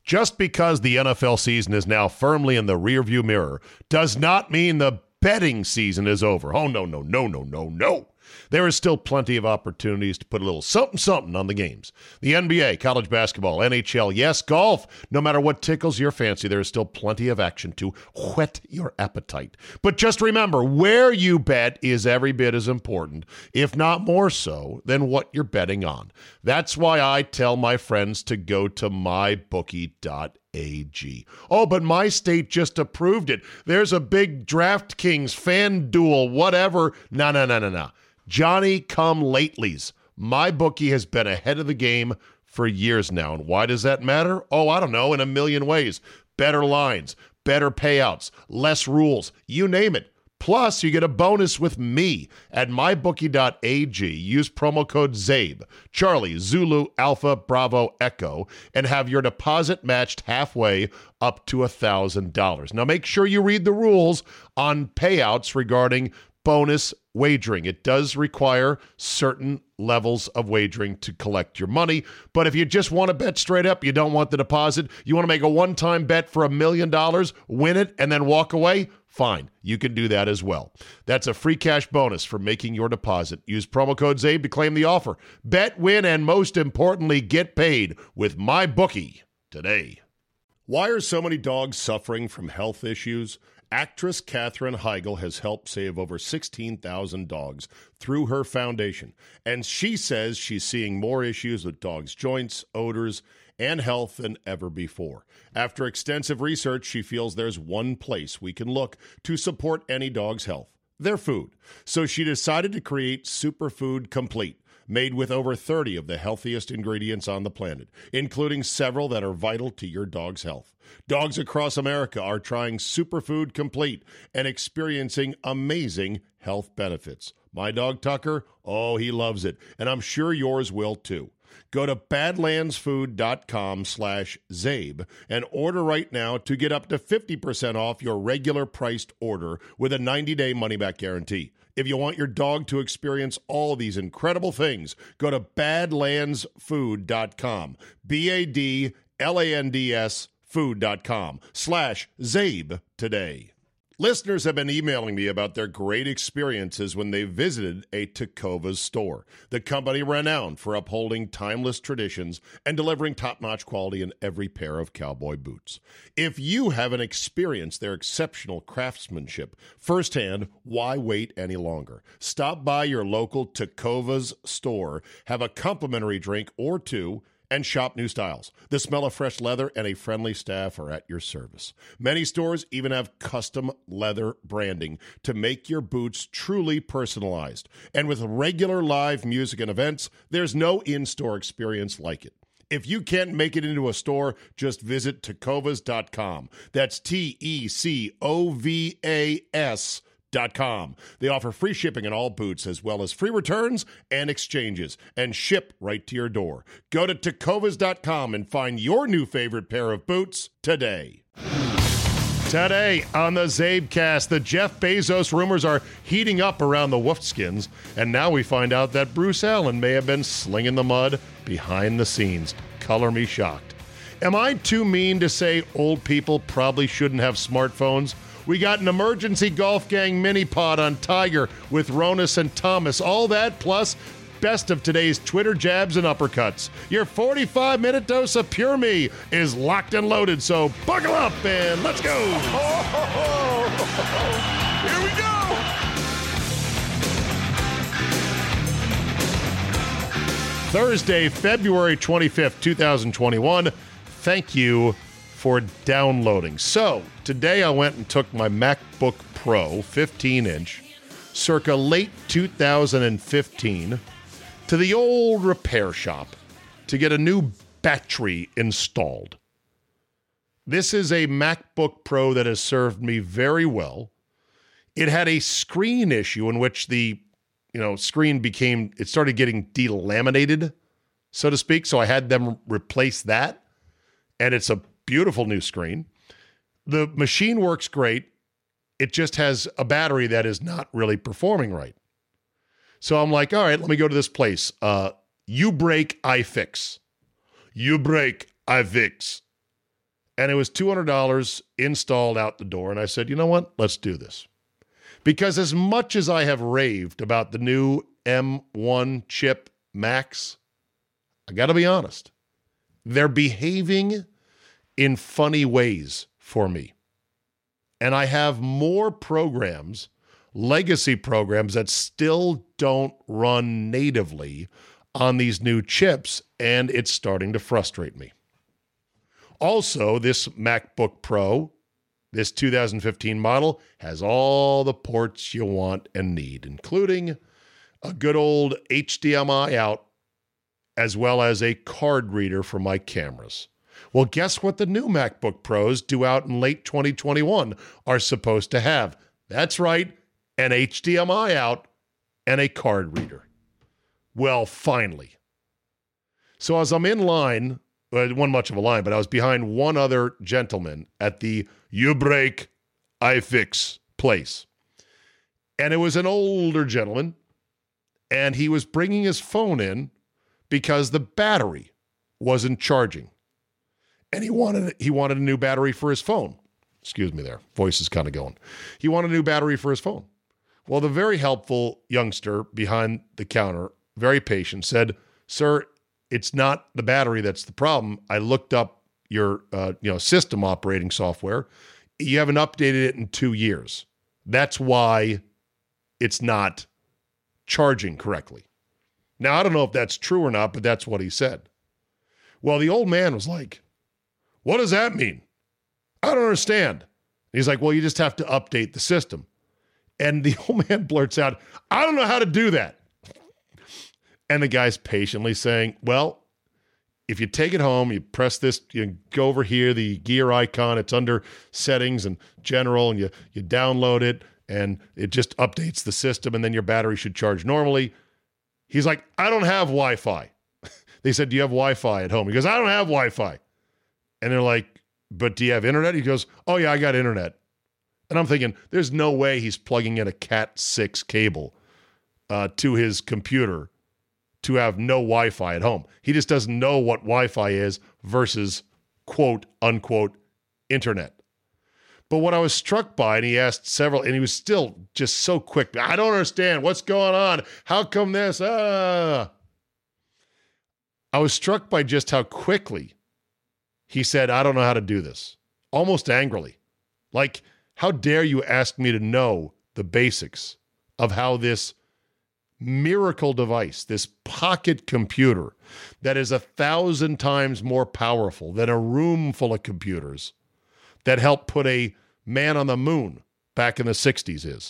Just because the NFL season is now firmly in the rearview mirror does not mean the betting season is over. Oh, no, no, no, no, no, no. There is still plenty of opportunities to put a little something on the games. The NBA, college basketball, NHL, yes, golf. No matter what tickles your fancy, there is still plenty of action to whet your appetite. But just remember, where you bet is every bit as important, if not more so, than what you're betting on. That's why I tell my friends to go to mybookie.ag. Oh, but my state just approved it. There's a big DraftKings, FanDuel, whatever. No. Johnny-come-latelys. MyBookie has been ahead of the game for years now. And why does that matter? Oh, I don't know, in a million ways. Better lines, better payouts, less rules, you name it. Plus, you get a bonus with me at mybookie.ag. Use promo code ZABE, Charlie, Zulu, Alpha, Bravo, Echo, and have your deposit matched halfway up to $1,000. Now, make sure you read the rules on payouts regarding bonus wagering. It does require certain levels of wagering to collect your money, but if you just want to bet straight up, you don't want the deposit, you want to make a one-time bet for $1 million, win it, and then walk away, fine. You can do that as well. That's a free cash bonus for making your deposit. Use promo code ZABE to claim the offer. Bet, win, and most importantly, get paid with MyBookie today. Why are so many dogs suffering from health issues? Actress Katherine Heigl has helped save over 16,000 dogs through her foundation, and she says she's seeing more issues with dogs' joints, odors, and health than ever before. After extensive research, she feels there's one place we can look to support any dog's health: their food. So she decided to create Superfood Complete, made with over 30 of the healthiest ingredients on the planet, including several that are vital to your dog's health. Dogs across America are trying Superfood Complete and experiencing amazing health benefits. My dog Tucker, oh, he loves it, and I'm sure yours will too. Go to badlandsfood.com/ZABE and order right now to get up to 50% off your regular priced order with a 90-day money-back guarantee. If you want your dog to experience all these incredible things, go to badlandsfood.com, BADLANDS food.com/ZABE today. Listeners have been emailing me about their great experiences when they visited a Tecovas store, the company renowned for upholding timeless traditions and delivering top-notch quality in every pair of cowboy boots. If you haven't experienced their exceptional craftsmanship firsthand, why wait any longer? Stop by your local Tecovas store, have a complimentary drink or two, and shop new styles. The smell of fresh leather and a friendly staff are at your service. Many stores even have custom leather branding to make your boots truly personalized. And with regular live music and events, there's no in-store experience like it. If you can't make it into a store, just visit tecovas.com. That's TECOVAS.com. They offer free shipping on all boots, as well as free returns and exchanges, and ship right to your door. Go to tecovas.com and find your new favorite pair of boots today. Today on the Zabecast, the Jeff Bezos rumors are heating up around the Wolfskins, and now we find out that Bruce Allen may have been slinging the mud behind the scenes. Color me shocked. Am I too mean to say old people probably shouldn't have smartphones? We got an emergency golf gang mini pod on Tiger with Ronas and Thomas. All that plus best of today's Twitter jabs and uppercuts. Your 45-minute dose of Pure Me is locked and loaded, so buckle up and let's go. Here we go. Thursday, February 25th, 2021. Thank you for downloading. So, today I went and took my MacBook Pro 15-inch, circa late 2015, to the old repair shop to get a new battery installed. This is a MacBook Pro that has served me very well. It had a screen issue in which the screen it started getting delaminated, so to speak, so I had them replace that, and it's a beautiful new screen. The machine works great. It just has a battery that is not really performing right. So I'm like, all right, let me go to this place. You break, I fix. You break, I fix. And it was $200 installed out the door. And I said, you know what? Let's do this. Because as much as I have raved about the new M1 chip Max, I got to be honest, they're behaving in funny ways for me. And I have more programs, legacy programs, that still don't run natively on these new chips, and it's starting to frustrate me. Also, this MacBook Pro, this 2015 model, has all the ports you want and need, including a good old HDMI out, as well as a card reader for my cameras. Well, guess what the new MacBook Pros due out in late 2021 are supposed to have? That's right, an HDMI out and a card reader. Well, finally. So as I'm in line, well, it wasn't much of a line, but I was behind one other gentleman at the You Break, I Fix place. And it was an older gentleman, and he was bringing his phone in because the battery wasn't charging. And he wanted a new battery for his phone. Excuse me there. Voice is kind of going. He wanted a new battery for his phone. Well, the very helpful youngster behind the counter, very patient, said, "Sir, it's not the battery that's the problem. I looked up your system operating software. You haven't updated it in 2 years. That's why it's not charging correctly." Now, I don't know if that's true or not, but that's what he said. Well, the old man was like, "What does that mean? I don't understand." He's like, "Well, you just have to update the system." And the old man blurts out, "I don't know how to do that." And the guy's patiently saying, "Well, if you take it home, you press this, you go over here, the gear icon, it's under settings and general, and you download it, and it just updates the system, and then your battery should charge normally." He's like, "I don't have Wi-Fi." They said, "Do you have Wi-Fi at home?" He goes, "I don't have Wi-Fi." And they're like, "But do you have internet?" He goes, "Oh yeah, I got internet." And I'm thinking, there's no way he's plugging in a Cat 6 cable to his computer to have no Wi-Fi at home. He just doesn't know what Wi-Fi is versus quote unquote internet. But what I was struck by, and he asked several, and he was still just so quick. "I don't understand. What's going on? How come this?" I was struck by just how quickly he said, "I don't know how to do this." Almost angrily. Like, how dare you ask me to know the basics of how this miracle device, this pocket computer that is 1,000 times more powerful than a room full of computers that helped put a man on the moon back in the 60s is.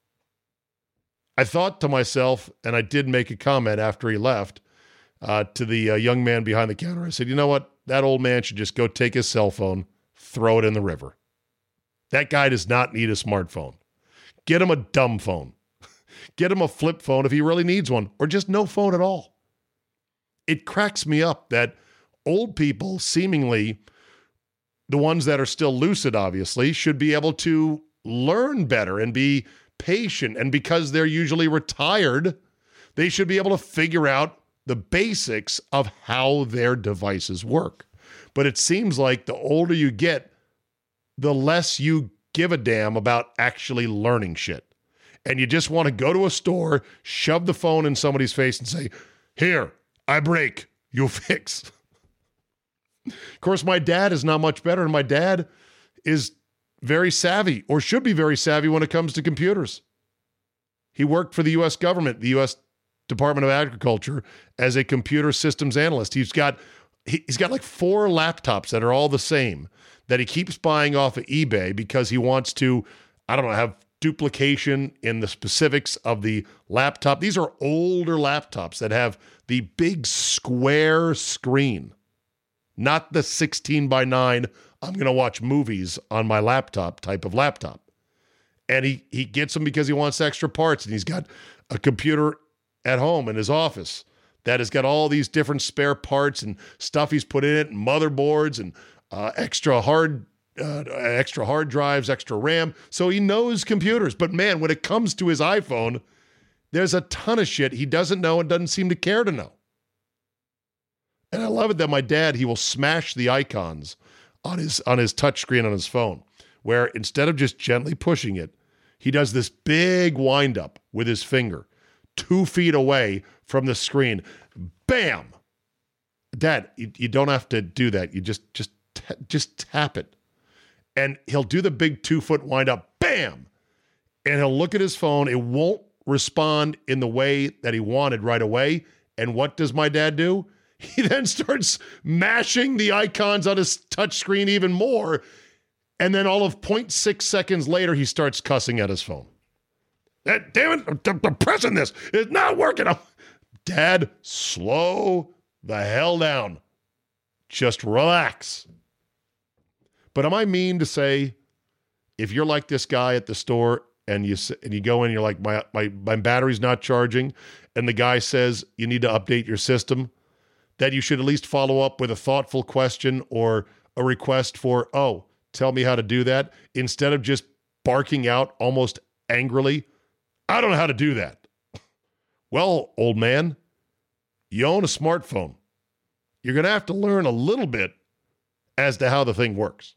I thought to myself, and I did make a comment after he left, to the young man behind the counter. I said, "You know what? That old man should just go take his cell phone, throw it in the river. That guy does not need a smartphone. Get him a dumb phone. Get him a flip phone if he really needs one, or just no phone at all." It cracks me up that old people, seemingly the ones that are still lucid, obviously, should be able to learn better and be patient. And because they're usually retired, they should be able to figure out the basics of how their devices work. But it seems like the older you get, the less you give a damn about actually learning shit. And you just want to go to a store, shove the phone in somebody's face and say, "Here, I break, you fix." Of course, my dad is not much better, and my dad is very savvy, or should be very savvy when it comes to computers. He worked for the U.S. government, the U.S. Department of Agriculture, as a computer systems analyst. He's got like 4 laptops that are all the same that he keeps buying off of eBay because he wants to, I don't know, have duplication in the specifics of the laptop. These are older laptops that have the big square screen, not the 16 by 9, I'm going to watch movies on my laptop type of laptop. And he gets them because he wants extra parts, and he's got a computer at home in his office that has got all these different spare parts and stuff he's put in it, and motherboards and extra hard drives, extra RAM. So he knows computers. But man, when it comes to his iPhone, there's a ton of shit he doesn't know and doesn't seem to care to know. And I love it that my dad, he will smash the icons on his touchscreen on his phone, where instead of just gently pushing it, he does this big wind-up with his finger 2 feet away from the screen. Bam! Dad, you don't have to do that. You just tap it. And he'll do the big 2-foot wind-up. Bam! And he'll look at his phone. It won't respond in the way that he wanted right away. And what does my dad do? He then starts mashing the icons on his touchscreen even more. And then all of 0.6 seconds later, he starts cussing at his phone. Damn it, I'm pressing this. It's not working. Dad, slow the hell down. Just relax. But am I mean to say, if you're like this guy at the store and you go in and you're like, my battery's not charging, and the guy says you need to update your system, that you should at least follow up with a thoughtful question or a request for, oh, tell me how to do that, instead of just barking out almost angrily, I don't know how to do that. Well, old man, you own a smartphone. You're going to have to learn a little bit as to how the thing works.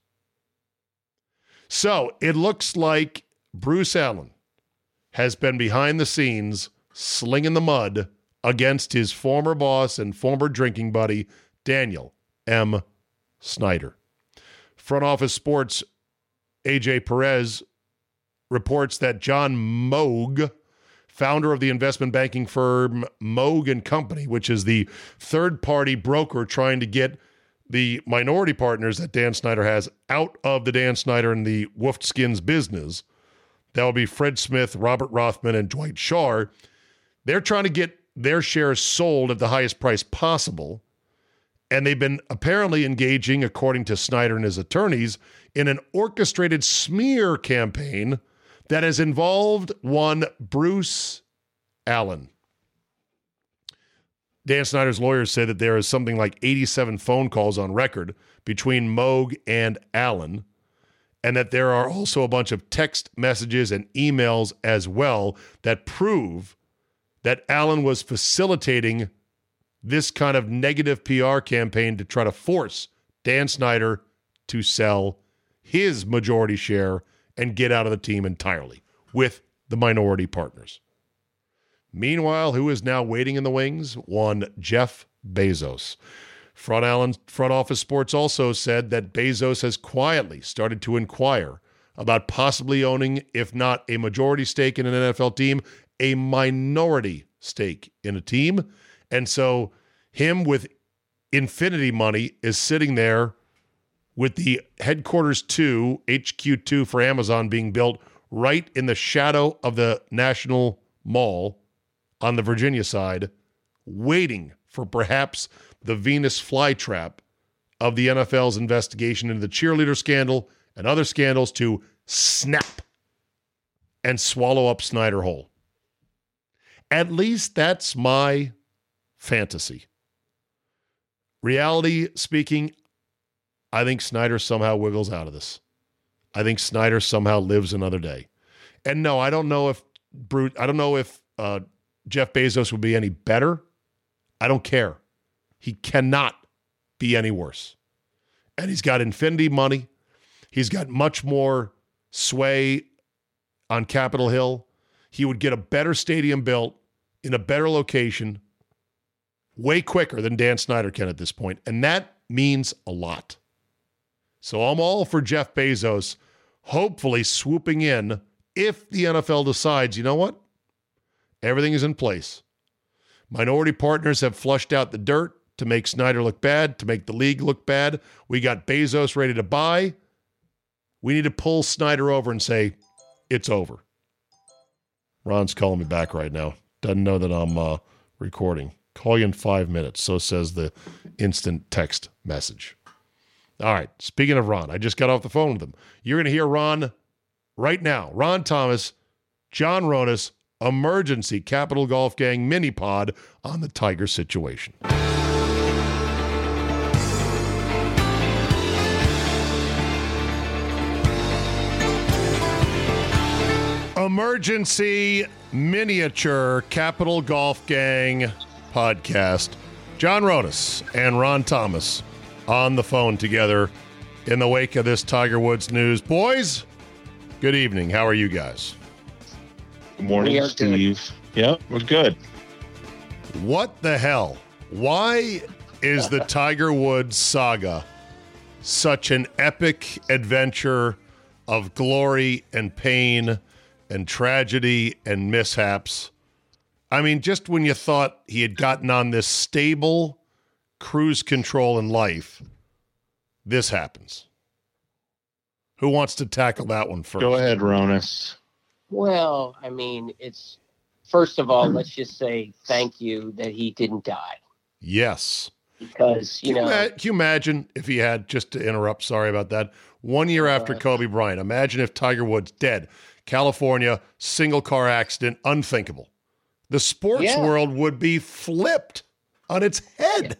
So it looks like Bruce Allen has been behind the scenes slinging the mud against his former boss and former drinking buddy, Daniel M. Snyder. Front Office Sports' AJ Perez reports that John Moog, founder of the investment banking firm Moog & Company, which is the third-party broker trying to get the minority partners that Dan Snyder has out of the Dan Snyder and the Wolfskins business. That will be Fred Smith, Robert Rothman, and Dwight Schar. They're trying to get their shares sold at the highest price possible. And they've been apparently engaging, according to Snyder and his attorneys, in an orchestrated smear campaign that has involved one Bruce Allen. Dan Snyder's lawyers say that there is something like 87 phone calls on record between Moog and Allen, and that there are also a bunch of text messages and emails as well that prove that Allen was facilitating this kind of negative PR campaign to try to force Dan Snyder to sell his majority share and get out of the team entirely with the minority partners. Meanwhile, who is now waiting in the wings? One Jeff Bezos. Front Office Sports also said that Bezos has quietly started to inquire about possibly owning, if not a majority stake in an NFL team, a minority stake in a team. And so him with infinity money is sitting there with the headquarters 2, HQ2 for Amazon being built right in the shadow of the National Mall on the Virginia side, waiting for perhaps the Venus flytrap of the NFL's investigation into the cheerleader scandal and other scandals to snap and swallow up Snyder whole. At least that's my fantasy. Reality speaking, I think Snyder somehow wiggles out of this. I think Snyder somehow lives another day. And no, I don't know if Jeff Bezos would be any better. I don't care. He cannot be any worse. And he's got infinity money. He's got much more sway on Capitol Hill. He would get a better stadium built in a better location way quicker than Dan Snyder can at this point. And that means a lot. So I'm all for Jeff Bezos hopefully swooping in if the NFL decides, you know what? Everything is in place. Minority partners have flushed out the dirt to make Snyder look bad, to make the league look bad. We got Bezos ready to buy. We need to pull Snyder over and say, it's over. Ron's calling me back right now. Doesn't know that I'm recording. Call you in 5 minutes. So says the instant text message. All right. Speaking of Ron, I just got off the phone with him. You're going to hear Ron right now. Ron Thomas, John Ronis, emergency Capital Golf Gang mini pod on the Tiger situation. Emergency miniature Capital Golf Gang podcast. John Ronis and Ron Thomas on the phone together in the wake of this Tiger Woods news. Boys, good evening. How are you guys? Good morning, Steve. Yeah, we're good. What the hell? Why is the Tiger Woods saga such an epic adventure of glory and pain and tragedy and mishaps? I mean, just when you thought he had gotten on this stable cruise control in life, this happens. Who wants to tackle that one first? Go ahead, Ronis. Well, I mean, it's first of all, let's just say thank you that he didn't die. Yes. Because, can you imagine if he had, just to interrupt, sorry about that, 1 year after Kobe Bryant, imagine if Tiger Woods dead, California, single car accident, unthinkable. The sports world would be flipped on its head.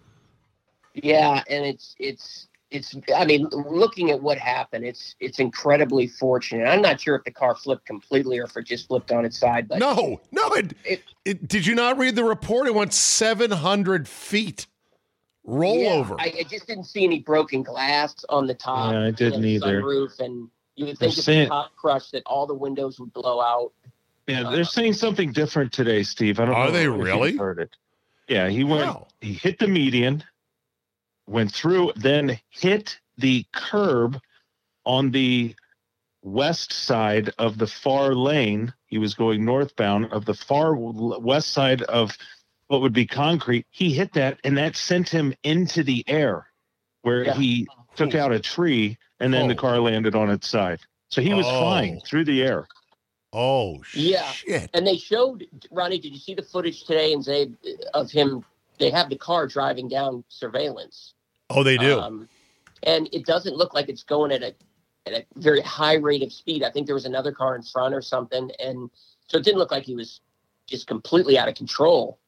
Yeah, and it's I mean, looking at what happened, it's incredibly fortunate. I'm not sure if the car flipped completely or if it just flipped on its side. But no, did you not read the report? It went 700 feet. Rollover. I just didn't see any broken glass on the top. Yeah, I didn't either. Sunroof, and you would think if the top crushed that all the windows would blow out. Yeah, they're saying something different today, Steve. I don't know. Are they if really? you heard it. Yeah, he went. Wow. He hit the median, went through, then hit the curb on the west side of the far lane. He was going northbound of the far west side of what would be concrete. He hit that, and that sent him into the air, where he took out a tree, and then the car landed on its side. So he was flying through the air. Oh, yeah. Shit. And they showed, Ronnie, did you see the footage today and Zabe of him? They have the car driving down surveillance. Oh, they do. And it doesn't look like it's going at a very high rate of speed. I think there was another car in front or something. And so it didn't look like he was just completely out of control.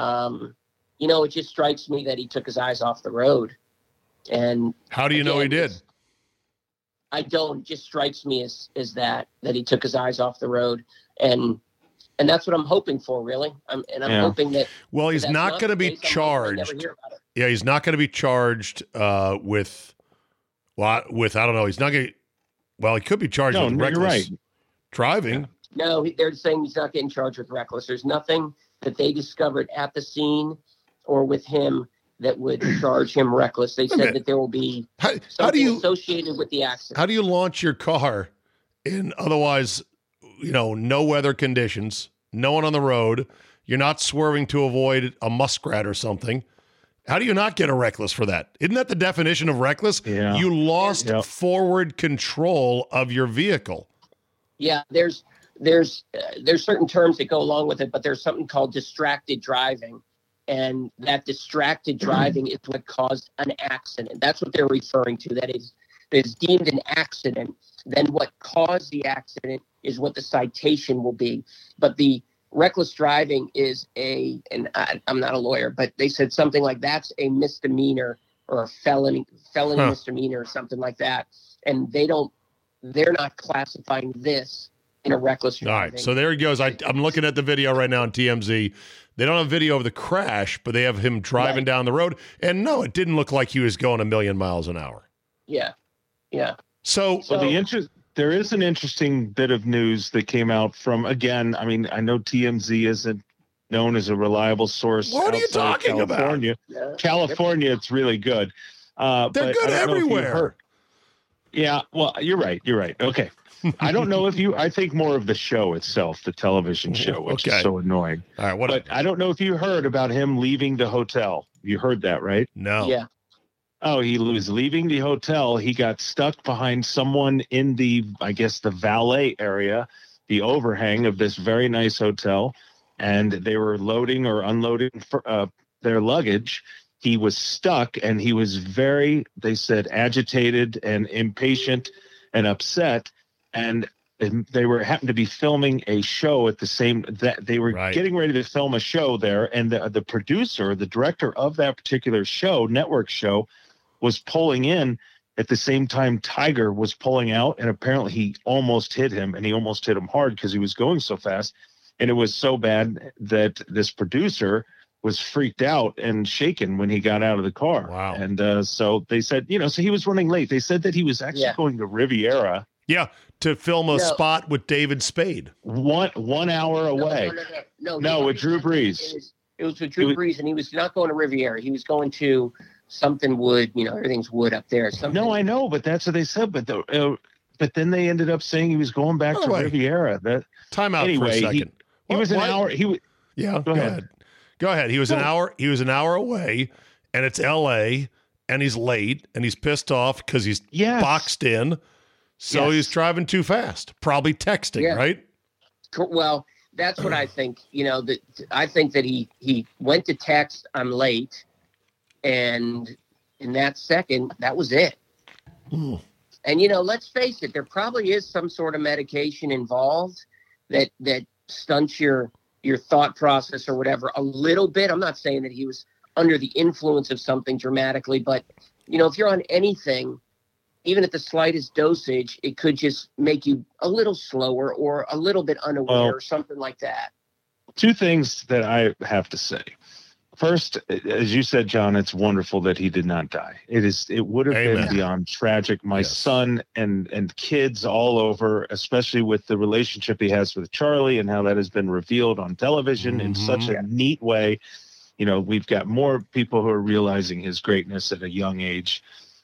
It just strikes me that he took his eyes off the road. And how do you know he did? I don't. It just strikes me as that he took his eyes off the road, and that's what I'm hoping for, really. I'm hoping that. Well, he's not going to be charged. Yeah, he's not going to be charged with I don't know. He's not going to. Well, he could be charged with reckless driving. No, they're saying he's not getting charged with reckless. There's nothing that they discovered at the scene or with him that would charge him reckless. They said that there will be something associated with the accident. How do you launch your car in otherwise, no weather conditions, no one on the road, you're not swerving to avoid a muskrat or something? How do you not get a reckless for that? Isn't that the definition of reckless? Yeah. You lost forward control of your vehicle. Yeah, there's certain terms that go along with it, but there's something called distracted driving. And that distracted driving is what caused an accident. That's what they're referring to. That is deemed an accident. Then what caused the accident is what the citation will be. But the reckless driving is I'm not a lawyer, but they said something like that's a misdemeanor or a felony misdemeanor or something like that. And they're not classifying this in a reckless driving. All right, so there he goes. I'm looking at the video right now on TMZ. They don't have video of the crash, but they have him driving down the road. And no, it didn't look like he was going 1,000,000 miles an hour. Yeah. So there is an interesting bit of news that came out from, again, I mean, I know TMZ isn't known as a reliable source. What are you talking California. about? Yeah. California, it's really good. They're good everywhere. Yeah, well, you're right. Okay. I don't know I think more of the show itself, the television show, which is so annoying. All right, but I don't know if you heard about him leaving the hotel. You heard that, right? No. Yeah. Oh, he was leaving the hotel. He got stuck behind someone in the valet area, the overhang of this very nice hotel, and they were loading or unloading their luggage. He was stuck, and he was they said, agitated and impatient and upset. And they happened to be filming a show at the same that they were getting ready to film a show there. And the producer, the director of that particular show, network show, was pulling in at the same time Tiger was pulling out. And apparently he almost hit him, and he almost hit him hard because he was going so fast. And it was so bad that this producer was freaked out and shaken when he got out of the car. Wow. And so they said, so he was running late. They said that he was actually going to Riviera. Yeah, to film a spot with David Spade. 1 hour away. No, with Drew Brees. It was with Drew Brees, and he was not going to Riviera. He was going to something wood. Everything's wood up there. Something. No, I know, but that's what they said. But then they ended up saying he was going back to Riviera. Time out for a second. He was an hour. Yeah, go ahead. Go ahead. He was an hour. He was an hour away, and it's L.A. and he's late and he's pissed off because he's boxed in. So he's driving too fast. Probably texting, right? Well, that's what I think. I think that he went to text, "I'm late," and in that second, that was it. Ooh. And let's face it, there probably is some sort of medication involved that stunts your thought process or whatever a little bit. I'm not saying that he was under the influence of something dramatically, but if you're on anything, even at the slightest dosage, it could just make you a little slower or a little bit unaware or something like that. Two things that I have to say. First, as you said, John, it's wonderful that he did not die. It would have been beyond tragic. My son and kids all over, especially with the relationship he has with Charlie and how that has been revealed on television in such a neat way. We've got more people who are realizing his greatness at a young age.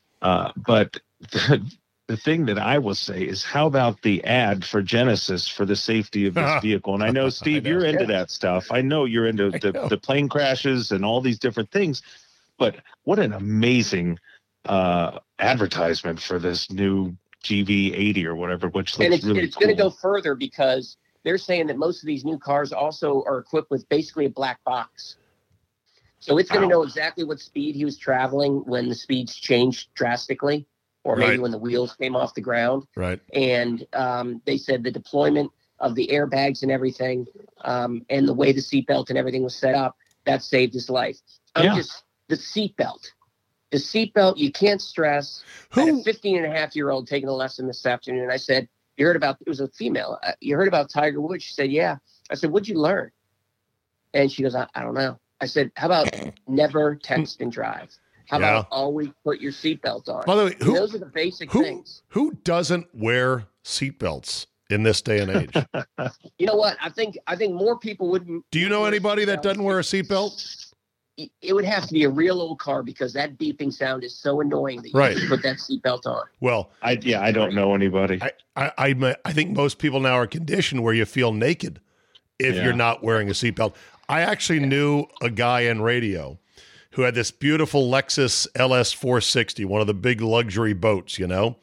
But the thing that I will say is, how about the ad for Genesis for the safety of this vehicle? And I know, Steve, you're into that stuff. I know you're into the plane crashes and all these different things. But what an amazing advertisement for this new GV80 or whatever, which looks really cool. It's going to go further because they're saying that most of these new cars also are equipped with basically a black box. So it's going to know exactly what speed he was traveling when the speeds changed drastically, or maybe when the wheels came off the ground. Right. And they said the deployment of the airbags and everything, and the way the seatbelt and everything was set up, that saved his life. The seatbelt, you can't stress. I had a 15-and-a-half-year-old taking a lesson this afternoon. I said, you heard about, it was a female, you heard about Tiger Woods? She said, yeah. I said, what'd you learn? And she goes, I don't know. I said, how about never text and drive? How about always put your seatbelt on? By the way, those are the basic things. Who doesn't wear seatbelts in this day and age? You know what? I think more people wouldn't. Do you know anybody that doesn't wear a seatbelt? It would have to be a real old car because that beeping sound is so annoying that you have to put that seatbelt on. Well, I don't know anybody. I think most people now are conditioned where you feel naked if you're not wearing a seatbelt. I actually knew a guy in radio who had this beautiful Lexus LS 460, one of the big luxury boats,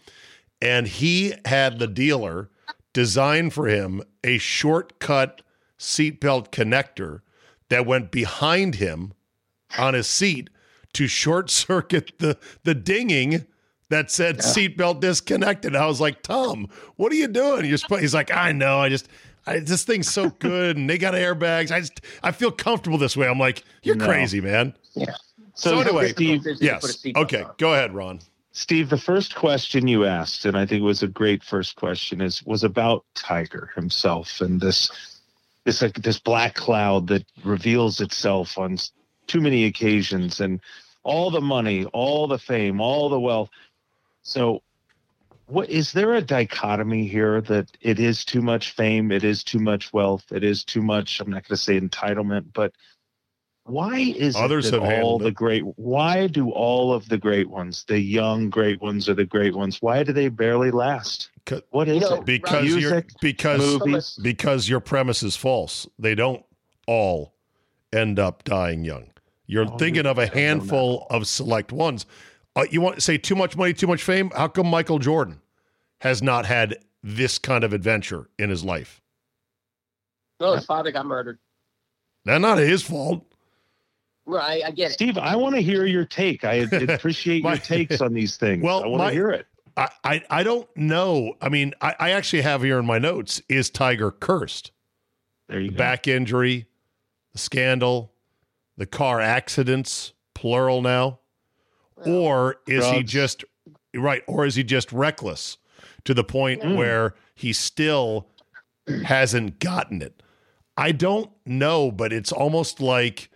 and he had the dealer design for him a shortcut seatbelt connector that went behind him on his seat to short circuit the dinging that said seatbelt disconnected. I was like, Tom, what are you doing? He's like, I know, this thing's so good, and they got airbags. I feel comfortable this way. I'm like, you're crazy, man. Yeah. So anyway, Steve, okay, go ahead, Ron. Steve, the first question you asked, and I think it was a great first question, was about Tiger himself and this black cloud that reveals itself on too many occasions, and all the money, all the fame, all the wealth. So, what is there a dichotomy here that it is too much fame, it is too much wealth, it is too much, I'm not going to say entitlement, but why is others it that why do all of the great ones, the young great ones, or the great ones, why do they barely last? What is it? Because your premise is false. They don't all end up dying young. You're thinking of a handful of select ones. You want to say too much money, too much fame? How come Michael Jordan has not had this kind of adventure in his life? No, his father got murdered. That's not his fault. Right, I get it. Steve, I want to hear your take. I appreciate your takes on these things. Well, I want to hear it. I don't know. I mean, I actually have here in my notes, is Tiger cursed? There you go. Back injury, the scandal, the car accidents, plural now. Or is he just reckless to the point where he still hasn't gotten it? I don't know, but it's almost like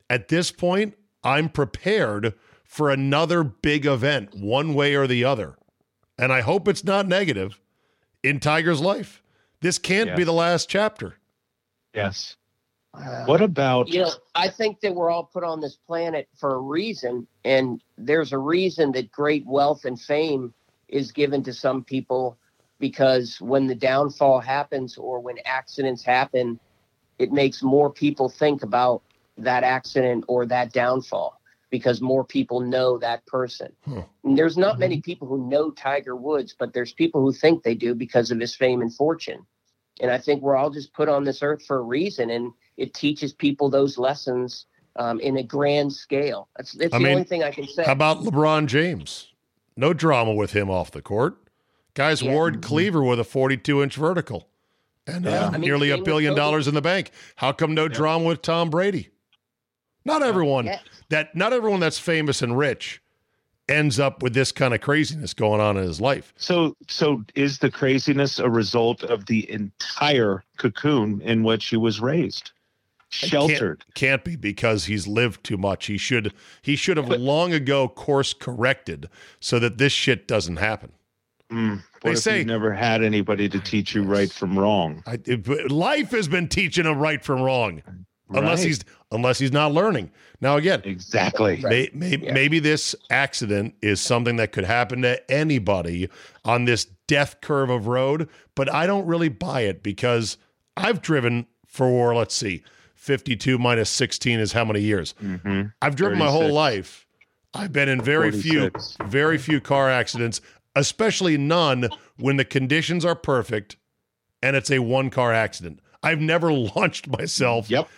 At this point, I'm prepared for another big event, one way or the other. And I hope it's not negative in Tiger's life. This can't be the last chapter. Yes. What about... I think that we're all put on this planet for a reason, and there's a reason that great wealth and fame is given to some people, because when the downfall happens or when accidents happen, it makes more people think about that accident or that downfall because more people know that person. And there's not many people who know Tiger Woods, but there's people who think they do because of his fame and fortune. And I think we're all just put on this earth for a reason, and it teaches people those lessons in a grand scale. It's the only thing I can say. How about LeBron James? No drama with him off the court. Guy's Ward Cleaver with a 42-inch vertical and nearly $1 billion in the bank. How come no drama with Tom Brady? Not everyone that's famous and rich ends up with this kind of craziness going on in his life. So is the craziness a result of the entire cocoon in which he was raised? Sheltered. Can't be, because he's lived too much. He should have long ago course corrected so that this shit doesn't happen. They say you've never had anybody to teach you right from wrong. Life has been teaching him right from wrong, unless he's not learning. Now again, exactly. Maybe this accident is something that could happen to anybody on this death curve of road, but I don't really buy it, because I've driven for, let's see, 52 minus 16 is how many years? I've driven 36. my whole life. I've been in very 46. few car accidents, especially none when the conditions are perfect and it's a one-car accident. I've never launched myself, Joey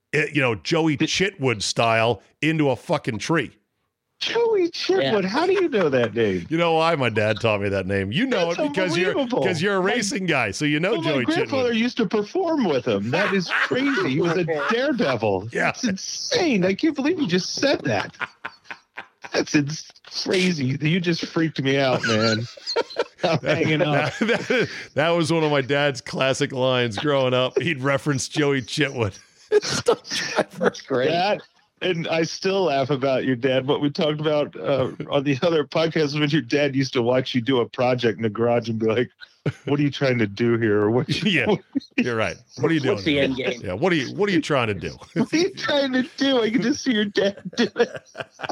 Chitwood style, into a fucking tree. Joey Chitwood, how do you know that name? You know why? My dad taught me that name. You know it because you're a racing guy, so you know Joey Chitwood. My grandfather used to perform with him. That is crazy. He was a daredevil. Yeah. That's insane. I can't believe you just said that. That's crazy. You just freaked me out, man. I'm hanging up. That was one of my dad's classic lines growing up. He'd reference Joey Chitwood. That's great. And I still laugh about your dad. What we talked about on the other podcast, when your dad used to watch you do a project in the garage and be like, "What are you trying to do here?" Or what? You're right. What are you doing? What's the end game? Yeah. What are you trying to do? What are you trying to do? I can just see your dad do it.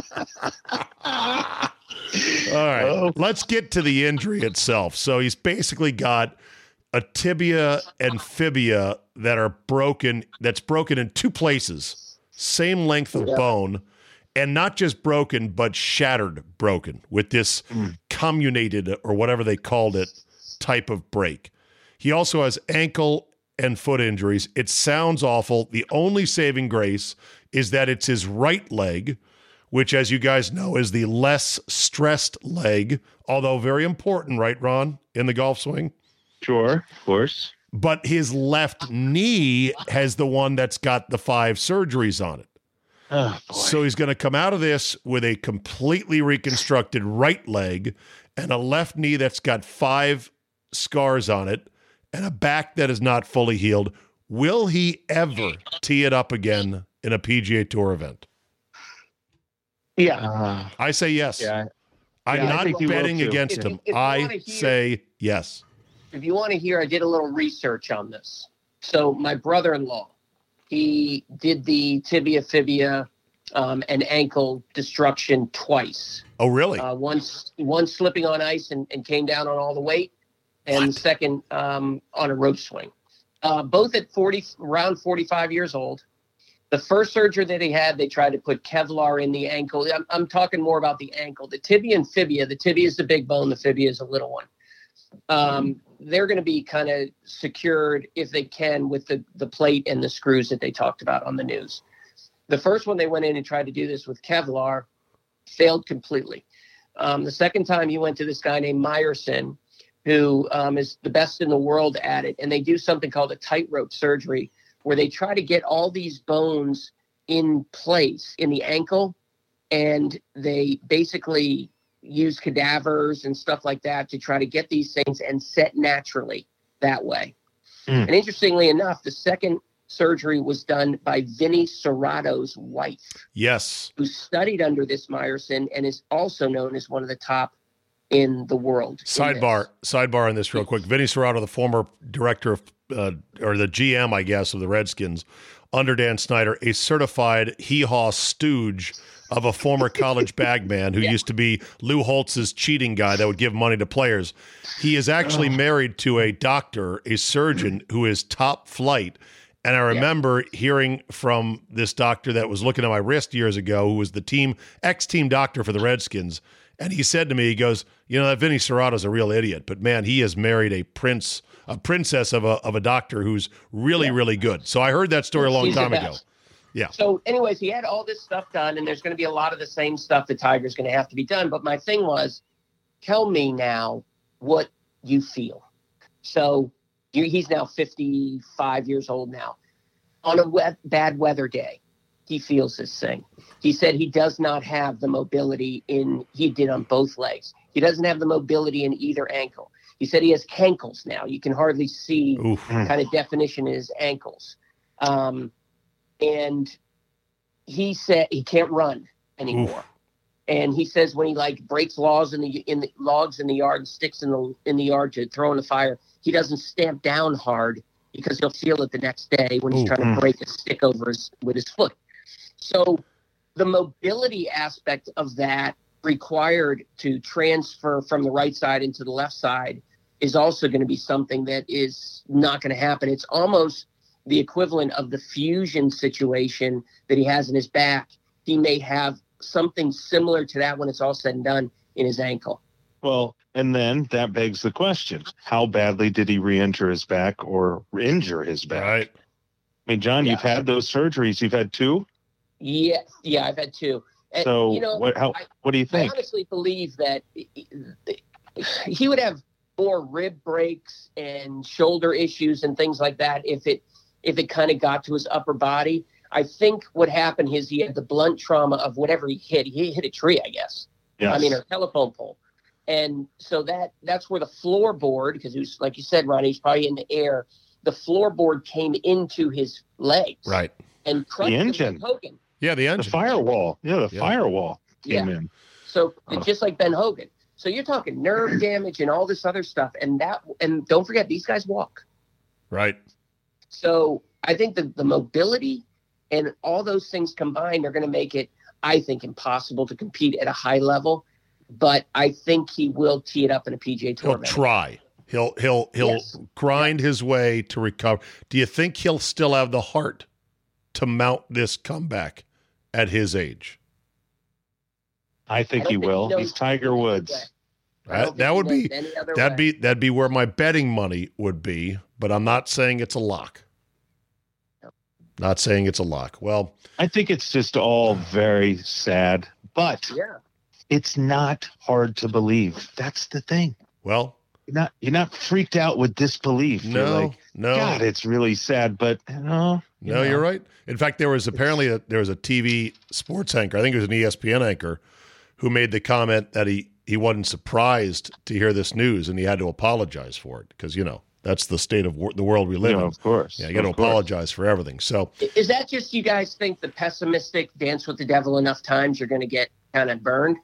All right. Let's get to the injury itself. So he's basically got a tibia and fibia that are broken. That's broken in two places. Same length of bone, and not just broken, but shattered broken with this comminuted, or whatever they called it, type of break. He also has ankle and foot injuries. It sounds awful. The only saving grace is that it's his right leg, which, as you guys know, is the less stressed leg, although very important, right, Ron, in the golf swing? Sure, of course. But his left knee has the one that's got the 5 surgeries on it. Oh, boy. So he's going to come out of this with a completely reconstructed right leg and a left knee that's got 5 scars on it and a back that is not fully healed. Will he ever tee it up again in a PGA Tour event? Yeah. I say yes. Yeah. I'm not betting against him. I say yes. If you want to hear, I did a little research on this. So my brother-in-law, he did the tibia, fibia, and ankle destruction twice. Oh, really? Once slipping on ice and came down on all the weight, and the second on a rope swing. Both at around 45 years old. The first surgery that he had, they tried to put Kevlar in the ankle. I'm talking more about the ankle. The tibia and fibia, the tibia is the big bone, the fibia is a little one. They're going to be kind of secured if they can with the plate and the screws that they talked about on the news. The first one, they went in and tried to do this with Kevlar, failed completely. The second time, he went to this guy named Meyerson, who is the best in the world at it. And they do something called a tightrope surgery, where they try to get all these bones in place in the ankle. And they basically use cadavers and stuff like that to try to get these things and set naturally that way. And interestingly enough, the second surgery was done by Vinny Serrato's wife, Yes. who studied under this Meyerson and is also known as one of the top in the world. Sidebar on this real quick. Vinny Serrato, the former director of, or the GM, I guess, of the Redskins, under Dan Snyder, a certified hee-haw stooge of a former college bagman who used to be Lou Holtz's cheating guy that would give money to players. He is actually married to a doctor, a surgeon, who is top flight. And I remember hearing from this doctor that was looking at my wrist years ago, who was the ex-team doctor for the Redskins. And he said to me, he goes, that Vinny Serrato's a real idiot, but man, he has married a princess of a doctor who's really, really good. So I heard that story a long time ago. Yeah. So anyways, he had all this stuff done, and there's going to be a lot of the same stuff the Tiger's going to have to be done. But my thing was, tell me now what you feel. So he's now 55 years old now. On a bad weather day, he feels this thing. He said he does not have the mobility he did on both legs. He doesn't have the mobility in either ankle. He said he has cankles now. You can hardly see kind of definition in his ankles. And he said he can't run anymore. Oof. And he says when he breaks logs in the logs in the yard and sticks in the yard to throw in the fire, he doesn't stamp down hard because he'll feel it the next day when he's trying to break a stick with his foot. So the mobility aspect of that required to transfer from the right side into the left side is also going to be something that is not going to happen. It's almost the equivalent of the fusion situation that he has in his back. He may have something similar to that when it's all said and done in his ankle. Well, and then that begs the question, how badly did he re-injure his back or injure his back? Right. I mean, John, you've had those surgeries. You've had two? Yeah, I've had two. And, so what do you think? I honestly believe that he would have more rib breaks and shoulder issues and things like that if it kind of got to his upper body. I think what happened is he had the blunt trauma of whatever he hit. He hit a tree, I guess. Yes. I mean, a telephone pole. And so that's where the floorboard, because it was, like you said, Ronnie, he's probably in the air. The floorboard came into his legs. Right. And crushed the engine. Ben Hogan. Yeah, the engine. The firewall. Yeah, firewall came in. So just like Ben Hogan. So you're talking nerve damage and all this other stuff. And don't forget, these guys walk. Right. So I think the mobility and all those things combined are going to make it, I think, impossible to compete at a high level. But I think he will tee it up in a PGA Tour. He'll try. He'll grind his way to recover. Do you think he'll still have the heart to mount this comeback at his age? I think he will. He's Tiger Woods. That'd be where my betting money would be, but I'm not saying it's a lock. Not saying it's a lock. Well, I think it's just all very sad, but it's not hard to believe. That's the thing. Well, you're not freaked out with disbelief. No. God, it's really sad, but you're right. In fact, there was a TV sports anchor, I think it was an ESPN anchor, who made the comment that he wasn't surprised to hear this news and he had to apologize for it because, that's the state of the world we live in. Of course. Yeah, you got to apologize for everything. So, is that just you guys think the pessimistic dance with the devil enough times you're going to get kind of burned?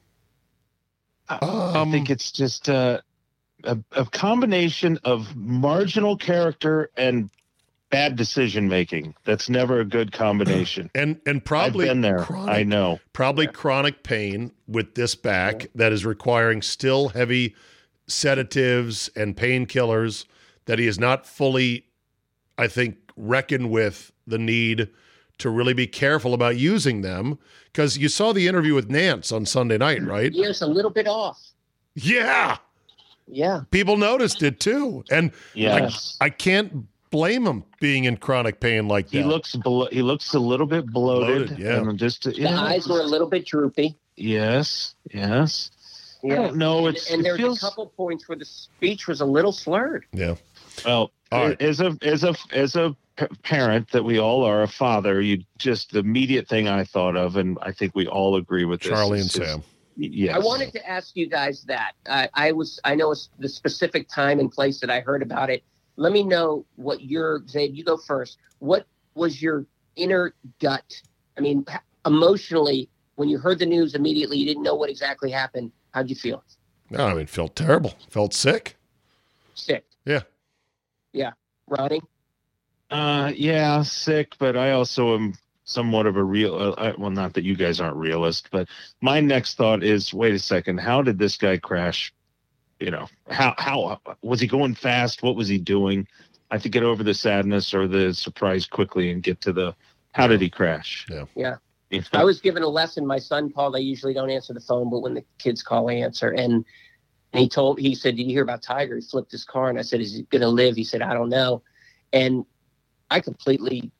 I think it's just a combination of marginal character and bad decision making. That's never a good combination. And probably I've been there. I know. Probably chronic pain with this back that is requiring still heavy sedatives and painkillers that he has not fully, I think, reckoned with the need to really be careful about using them. Because you saw the interview with Nance on Sunday night, right? Yes, a little bit off. Yeah. Yeah. People noticed it too. And I can't blame him being in chronic pain like that. He looks a little bit bloated. Yeah. And just the eyes were a little bit droopy. Yes. Yeah. I don't know. And there's a couple points where the speech was a little slurred. Yeah. Well, as a parent that we all are, a father, the immediate thing I thought of, and I think we all agree with this. Charlie and Sam. Yes. I wanted to ask you guys that. I know it's the specific time and place that I heard about it. Let me know what Zabe, you go first. What was your inner gut? I mean, emotionally, when you heard the news immediately, you didn't know what exactly happened. How'd you feel? No, I mean, felt terrible. Felt sick. Sick. Yeah. Yeah. Ronnie? Yeah, sick, but I also am somewhat of a real, well, not that you guys aren't realist, but my next thought is, wait a second, how did this guy crash? You know, how was he going fast? What was he doing? I have to get over the sadness or the surprise quickly and get to how did he crash? Yeah. You know? I was given a lesson. My son called. I usually don't answer the phone, but when the kids call, I answer. And he said, did you hear about Tiger? He flipped his car. And I said, is he going to live? He said, I don't know. And I completely,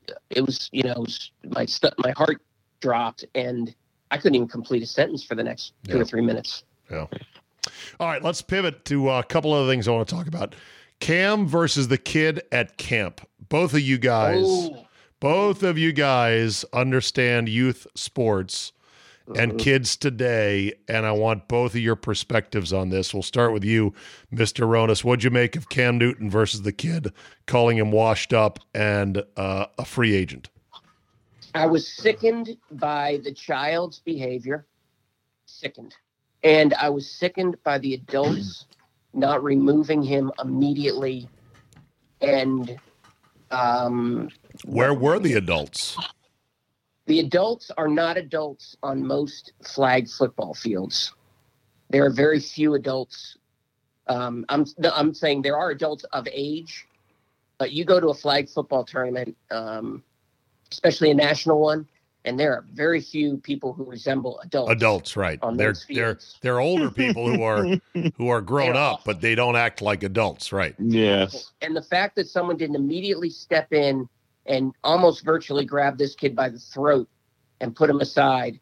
my heart dropped and I couldn't even complete a sentence for the next 2 or 3 minutes. Yeah. All right, let's pivot to a couple other things I want to talk about. Cam versus the kid at camp. Both of you guys understand youth sports and kids today, and I want both of your perspectives on this. We'll start with you, Mr. Ronis. What'd you make of Cam Newton versus the kid, calling him washed up and a free agent? I was sickened by the child's behavior. Sickened. And I was sickened by the adults not removing him immediately. And where were the adults? The adults are not adults on most flag football fields. There are very few adults. I'm saying there are adults of age, but you go to a flag football tournament, especially a national one, and there are very few people who resemble adults. Adults, right? They're older people who are grown up, but they don't act like adults, right? Yes. And the fact that someone didn't immediately step in and almost virtually grab this kid by the throat and put him aside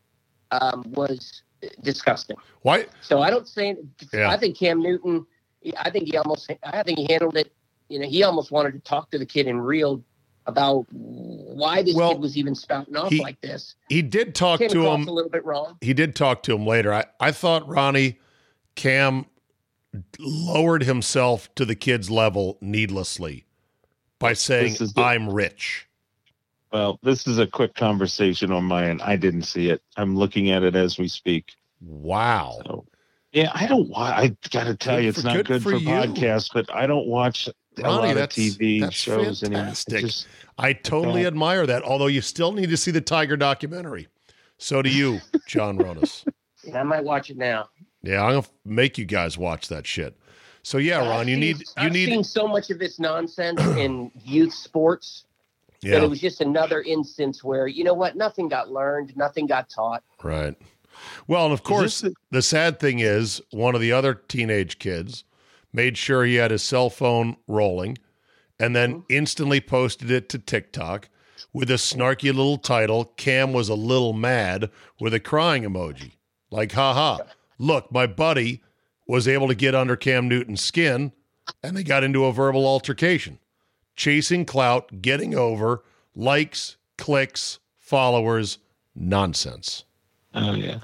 was disgusting. Why? So I don't say. Yeah. I think Cam Newton. I think he handled it. You know, he almost wanted to talk to the kid in real about why this kid was even spouting off like this. He did talk to him a little bit wrong. He did talk to him later. I thought, Ronnie, Cam lowered himself to the kid's level needlessly by saying, I'm rich. Well, this is a quick conversation on my end. I didn't see it. I'm looking at it as we speak. Wow. So, yeah, I got to tell you, it's not good for podcasts, but I don't watch Ronnie, a lot of TV shows anymore. I totally admire that, although you still need to see the Tiger documentary. So do you, John Ronis. I might watch it now. Yeah, I'm going to make you guys watch that shit. So, yeah, Ron, I've seen so much of this nonsense in youth sports that it was just another instance where, you know what, nothing got learned, nothing got taught. Right. Well, and of course, the sad thing is one of the other teenage kids made sure he had his cell phone rolling and then instantly posted it to TikTok with a snarky little title, Cam was a little mad, with a crying emoji. Like, haha, look, my buddy was able to get under Cam Newton's skin and they got into a verbal altercation. Chasing clout, getting over, likes, clicks, followers, nonsense. Oh, yeah.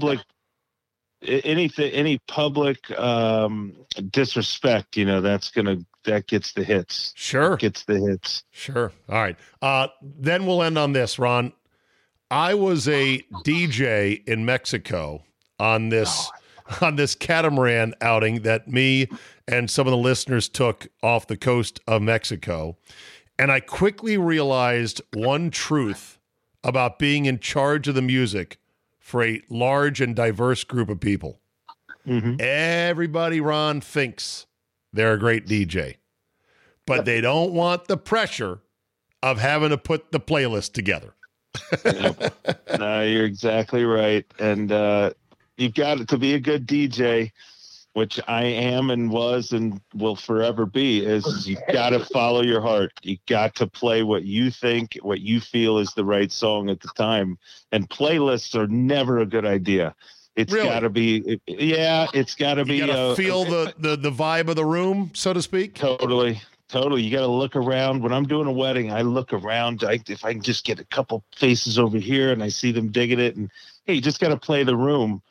Any public disrespect, that gets the hits. Sure. Gets the hits. Sure. All right. Then we'll end on this, Ron. I was a DJ in Mexico on this catamaran outing that me and some of the listeners took off the coast of Mexico. And I quickly realized one truth about being in charge of the music for a large and diverse group of people. Mm-hmm. Everybody, Ron, thinks they're a great DJ, but they don't want the pressure of having to put the playlist together. No, you're exactly right. And you've got to be a good DJ, which I am and was and will forever be, is you got to follow your heart. You got to play what you think, what you feel is the right song at the time. And playlists are never a good idea. It's got to be, it's got to be. You got to feel the vibe of the room, so to speak. Totally. You got to look around. When I'm doing a wedding, I look around. If I can just get a couple faces over here and I see them digging it, and hey, you just got to play the room.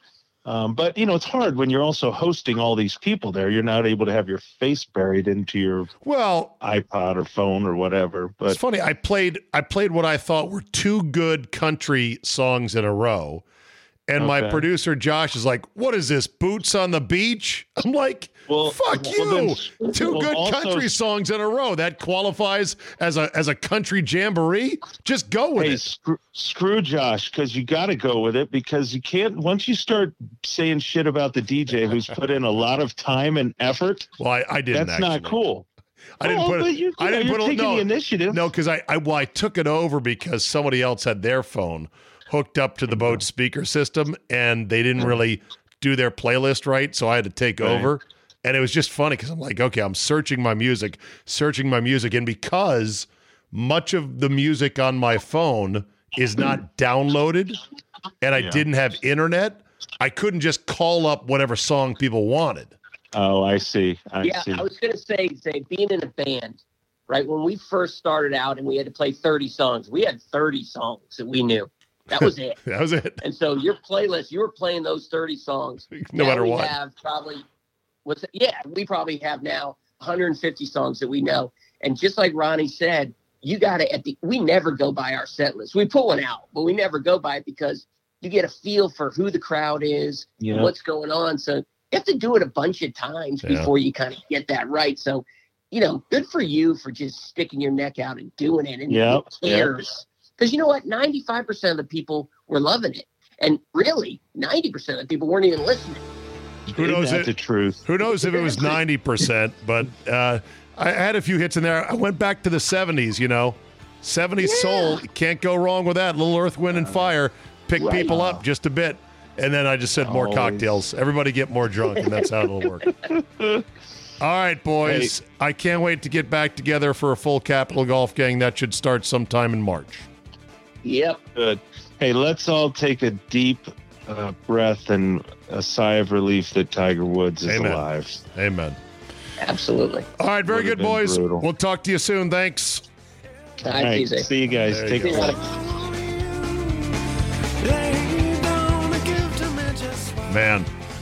But, it's hard when you're also hosting all these people there. You're not able to have your face buried into your iPod or phone or whatever. But it's funny. I played what I thought were two good country songs in a row. And my producer, Josh, is like, what is this, Boots on the Beach? I'm like, fuck you. Two good country songs in a row. That qualifies as a country jamboree? Just go with it. Screw Josh, because you got to go with it, because you can't, once you start saying shit about the DJ who's put in a lot of time and effort. Well, I didn't. That's not cool. I didn't put it. I didn't put it. The initiative. No, because I took it over because somebody else had their phone hooked up to the boat speaker system, and they didn't really do their playlist right, so I had to take over. And it was just funny because I'm like, okay, I'm searching my music, and because much of the music on my phone is not downloaded, and I didn't have internet, I couldn't just call up whatever song people wanted. Oh, I see. I see. I was going to say, being in a band, right, when we first started out and we had to play 30 songs, we had 30 songs that we knew. That was it. That was it. And so your playlist, you were playing those 30 songs. No matter what. We probably have now 150 songs that we know. And just like Ronnie said, you got to, we never go by our set list. We put one out, but we never go by it because you get a feel for who the crowd is, and what's going on. So you have to do it a bunch of times before you kind of get that right. So, good for you for just sticking your neck out and doing it. And who cares? Because you know what? 95% of the people were loving it. And really, 90% of the people weren't even listening. Who knows? The truth. Who knows if it was 90%? But I had a few hits in there. I went back to the 70s, 70s soul. You can't go wrong with that. Little Earth, Wind, and Fire. Pick people up just a bit. And then I just said more cocktails. Everybody get more drunk, and that's how it'll work. All right, boys. Hey. I can't wait to get back together for a full Capital Golf Gang. That should start sometime in March. Yep. Good. Hey, let's all take a deep breath and a sigh of relief that Tiger Woods is alive. Amen. Absolutely. All right, very good, boys. Brutal. We'll talk to you soon. Thanks. All right, see you guys. Take care. Man,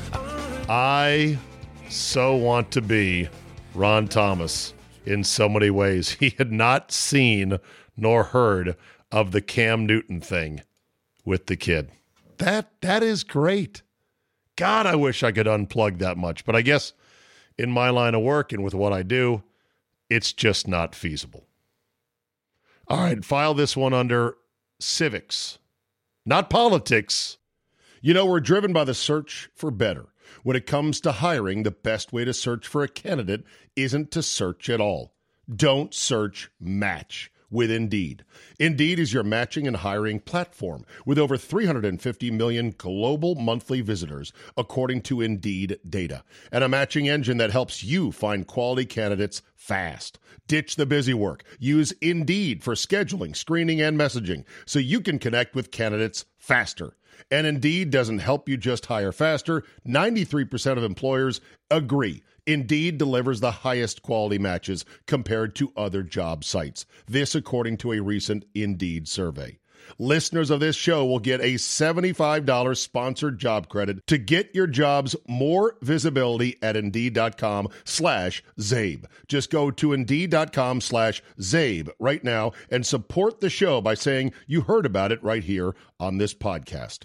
I so want to be Ron Thomas in so many ways. He had not seen nor heard of the Cam Newton thing with the kid. That is great. God, I wish I could unplug that much. But I guess in my line of work and with what I do, it's just not feasible. All right, file this one under civics, not politics. We're driven by the search for better. When it comes to hiring, the best way to search for a candidate isn't to search at all. Don't search, match with Indeed. Indeed is your matching and hiring platform with over 350 million global monthly visitors, according to Indeed data, and a matching engine that helps you find quality candidates fast. Ditch the busy work. Use Indeed for scheduling, screening, and messaging so you can connect with candidates faster. And Indeed doesn't help you just hire faster. 93% of employers agree. Indeed delivers the highest quality matches compared to other job sites. This according to a recent Indeed survey. Listeners of this show will get a $75 sponsored job credit to get your jobs more visibility at Indeed.com/Zabe. Just go to Indeed.com/Zabe right now and support the show by saying you heard about it right here on this podcast.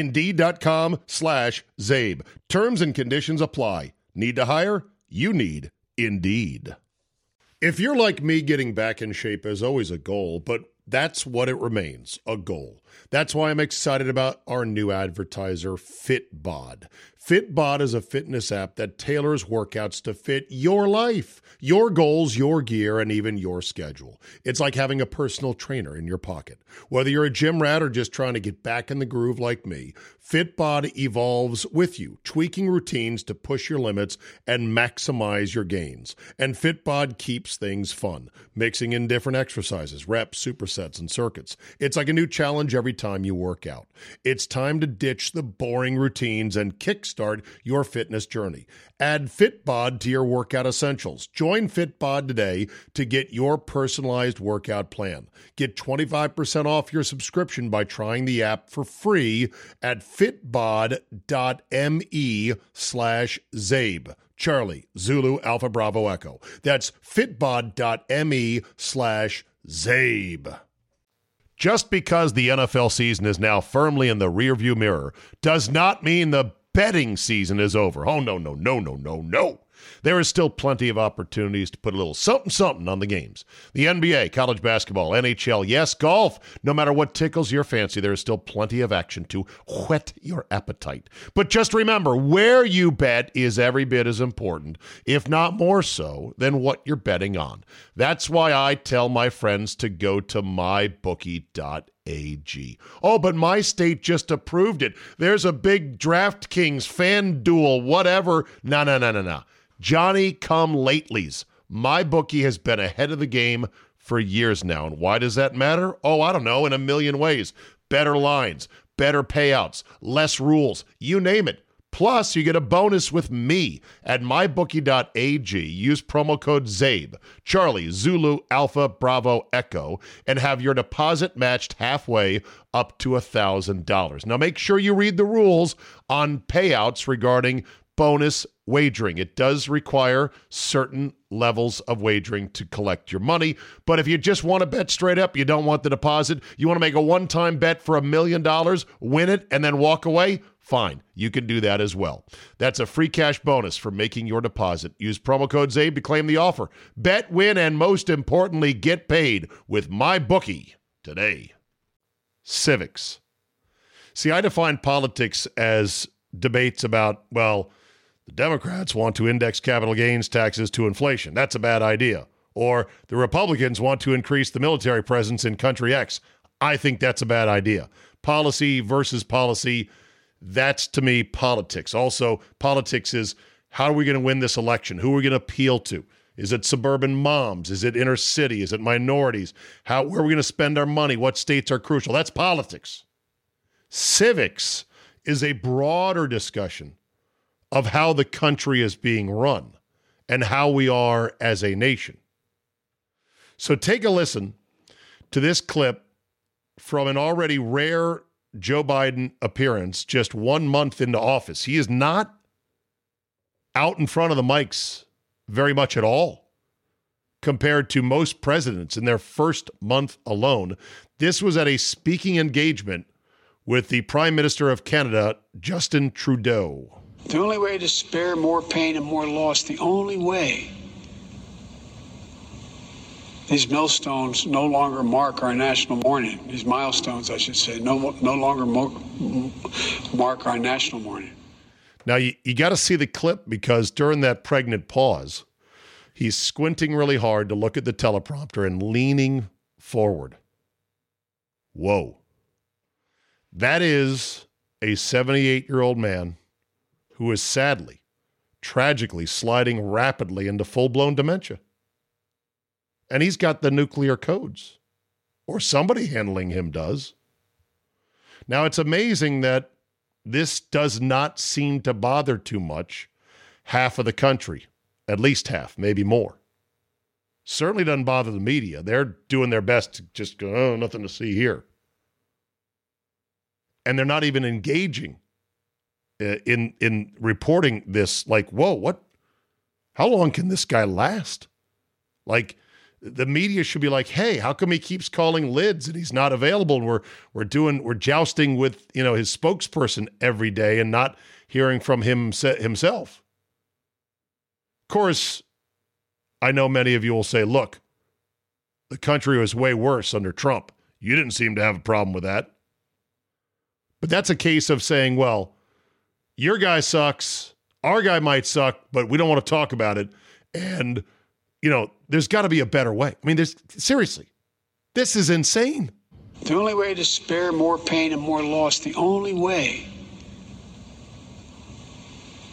Indeed.com/Zabe. Terms and conditions apply. Need to hire? You need Indeed. If you're like me, getting back in shape is always a goal, but that's what it remains, a goal. That's why I'm excited about our new advertiser, Fitbod. Fitbod is a fitness app that tailors workouts to fit your life, your goals, your gear, and even your schedule. It's like having a personal trainer in your pocket. Whether you're a gym rat or just trying to get back in the groove like me, Fitbod evolves with you, tweaking routines to push your limits and maximize your gains. And Fitbod keeps things fun, mixing in different exercises, reps, supersets, sets and circuits. It's like a new challenge every time you work out. It's time to ditch the boring routines and kickstart your fitness journey. Add Fitbod to your workout essentials. Join Fitbod today to get your personalized workout plan. Get 25% off your subscription by trying the app for free at fitbod.me/Zabe. Charlie, Zulu, Alpha, Bravo, Echo. That's fitbod.me/Zabe. Just because the NFL season is now firmly in the rearview mirror does not mean the betting season is over. Oh, no, no, no, no, no, no. There is still plenty of opportunities to put a little something on the games. The NBA, college basketball, NHL, yes, golf. No matter what tickles your fancy, there is still plenty of action to whet your appetite. But just remember, where you bet is every bit as important, if not more so, than what you're betting on. That's why I tell my friends to go to mybookie.ag. Oh, but my state just approved it. There's a big DraftKings FanDuel, whatever. No. Johnny come latelys. My bookie has been ahead of the game for years now. And why does that matter? Oh, I don't know, in a million ways. Better lines, better payouts, less rules, you name it. Plus, you get a bonus with me at mybookie.ag. Use promo code ZABE, Charlie, Zulu, Alpha, Bravo, Echo, and have your deposit matched halfway up to $1,000. Now, make sure you read the rules on payouts regarding bonus wagering. It does require certain levels of wagering to collect your money, but if you just want to bet straight up, you don't want the deposit, you want to make a one-time bet for $1 million, win it, and then walk away, fine. You can do that as well. That's a free cash bonus for making your deposit. Use promo code ZABE to claim the offer. Bet, win, and most importantly, get paid with MyBookie today. Civics. See, I define politics as debates about, well, the Democrats want to index capital gains taxes to inflation. That's a bad idea. Or the Republicans want to increase the military presence in country X. I think that's a bad idea. Policy versus policy, that's to me politics. Also, politics is how are we going to win this election? Who are we going to appeal to? Is it suburban moms? Is it inner city? Is it minorities? Where are we going to spend our money? What states are crucial? That's politics. Civics is a broader discussion of how the country is being run and how we are as a nation. So take a listen to this clip from an already rare Joe Biden appearance just 1 month into office. He is not out in front of the mics very much at all compared to most presidents in their first month alone. This was at a speaking engagement with the Prime Minister of Canada, Justin Trudeau. The only way to spare more pain and more loss, the only way, these millstones no longer mark our national mourning. These milestones, I should say, no longer mark our national mourning. Now, you got to see the clip because during that pregnant pause, he's squinting really hard to look at the teleprompter and leaning forward. Whoa. That is a 78-year-old man who is sadly, tragically sliding rapidly into full-blown dementia. And he's got the nuclear codes, or somebody handling him does. Now, it's amazing that this does not seem to bother too much half of the country, at least half, maybe more. Certainly doesn't bother the media. They're doing their best to just go, oh, nothing to see here. And they're not even engaging in reporting this, like, whoa, what? How long can this guy last? Like, the media should be like, hey, how come he keeps calling lids and he's not available? And we're jousting with, his spokesperson every day and not hearing from him himself. Of course, I know many of you will say, look, the country was way worse under Trump. You didn't seem to have a problem with that. But that's a case of saying, well, your guy sucks, our guy might suck, but we don't want to talk about it. And, there's got to be a better way. I mean, seriously, this is insane. The only way to spare more pain and more loss, the only way,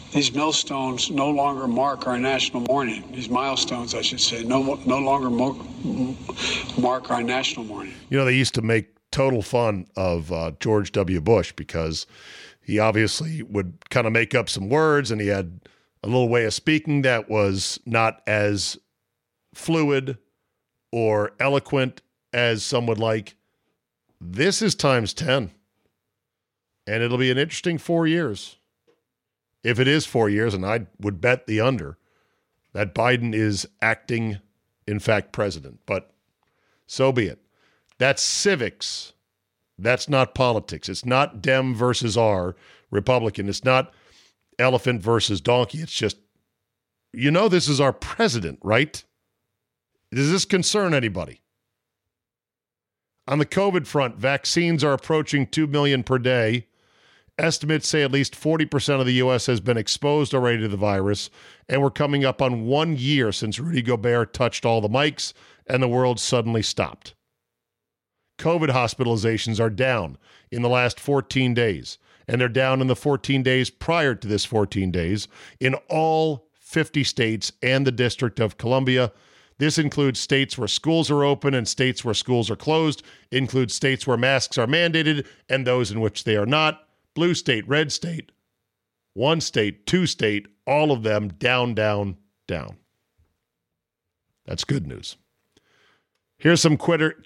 These millstones no longer mark our national mourning. These milestones, I should say, no longer mark our national mourning. You know, they used to make total fun of George W. Bush because he obviously would kind of make up some words, and he had a little way of speaking that was not as fluid or eloquent as some would like. This is times 10, and it'll be an interesting 4 years. If it is 4 years, and I would bet the under, that Biden is acting, in fact, president. But so be it. That's civics. That's not politics. It's not Dem versus R, Republican. It's not elephant versus donkey. It's just, you know, this is our president, right? Does this concern anybody? On the COVID front, vaccines are approaching 2 million per day. Estimates say at least 40% of the U.S. has been exposed already to the virus, and we're coming up on 1 year since Rudy Gobert touched all the mics and the world suddenly stopped. COVID hospitalizations are down in the last 14 days, and they're down in the 14 days prior to this 14 days in all 50 states and the District of Columbia. This includes states where schools are open and states where schools are closed, includes states where masks are mandated and those in which they are not. Blue state, red state, one state, two state, all of them down, down, down. That's good news. Here's some quick